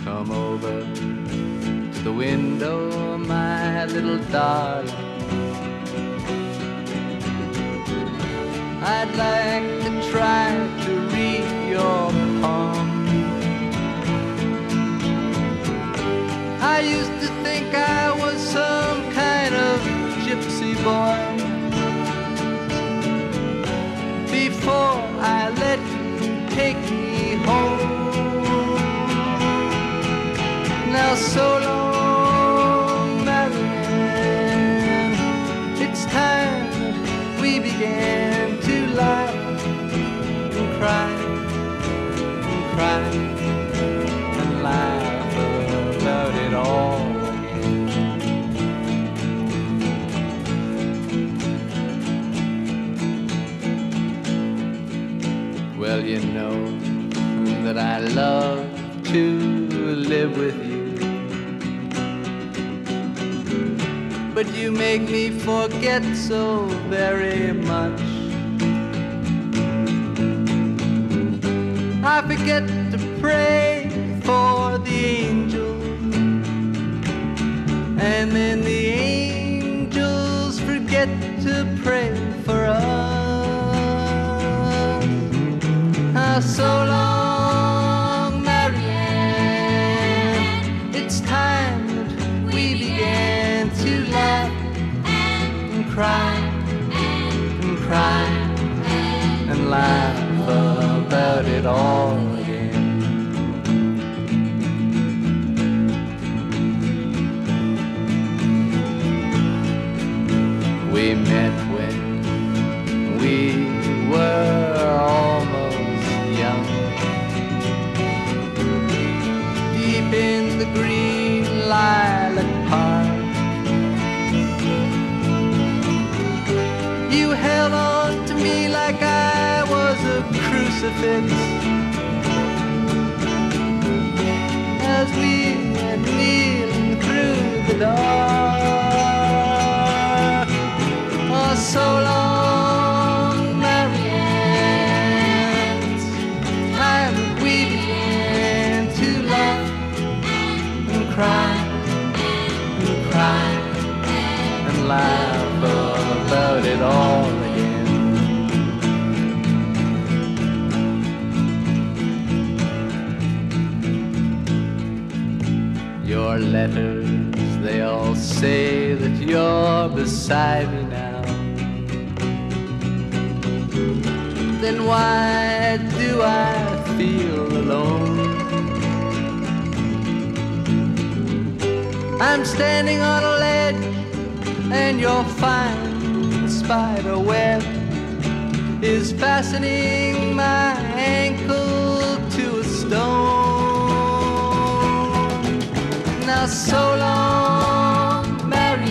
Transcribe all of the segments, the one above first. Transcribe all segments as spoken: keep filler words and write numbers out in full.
come over to the window, my little darling. I'd like to try to read your palm. I used to think I was some kind of gypsy boy before I let you take me home. Now so long, Marianne, it's time that we began to laugh and cry and cry and laugh about it all again. Well, you know that I love to live with you, but you make me forget so very much. I forget to pray for the angels, and then the angels forget to pray for us. Ah, so long, Marianne, it's time that we began to laugh and cry and cry and laugh about it all again. We met when we were almost young, deep in the green lilac park. You held on to me like I was a crucifix as we went kneeling through the dark. Oh, so long, Marianne, it's time that we began to laugh and cry and cry and laugh about it all again. Your letters, they all say that you're beside me now. Then why do I feel alone? I'm standing on a ledge and your fine spider web is fastening my ankle to a stone. Now so long,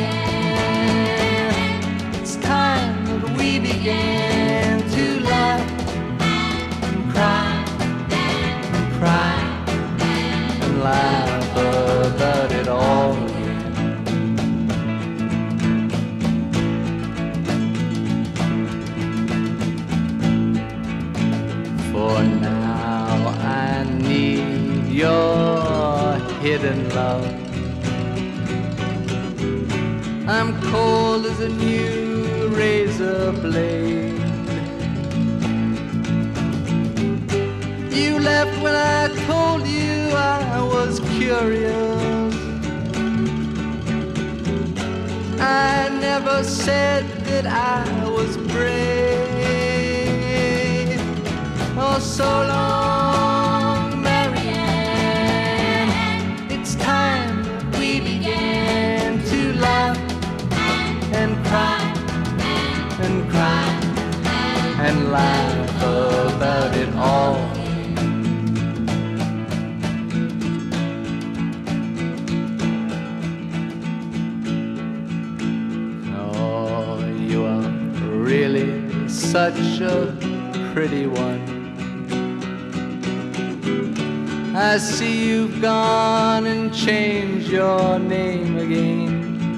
Marianne, it's time that we began to laugh and cry and cry and laugh about it all again. For now I need your hidden love. I'm cold as a new razor blade. You left when I told you I was curious. I never said that I was brave. Oh, so long, Marianne, it's time that we began to laugh and cry and cry and laugh about it all. Oh, you are really such a pretty one. I see you've gone and changed your name again.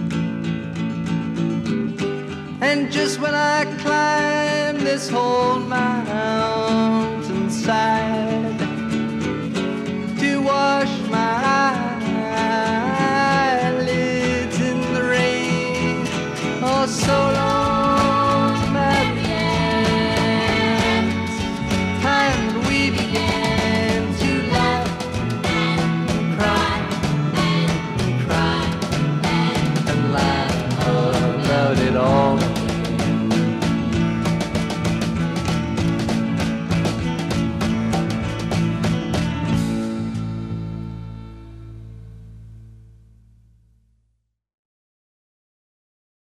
And just when I climb this whole mountainside to wash my for so long.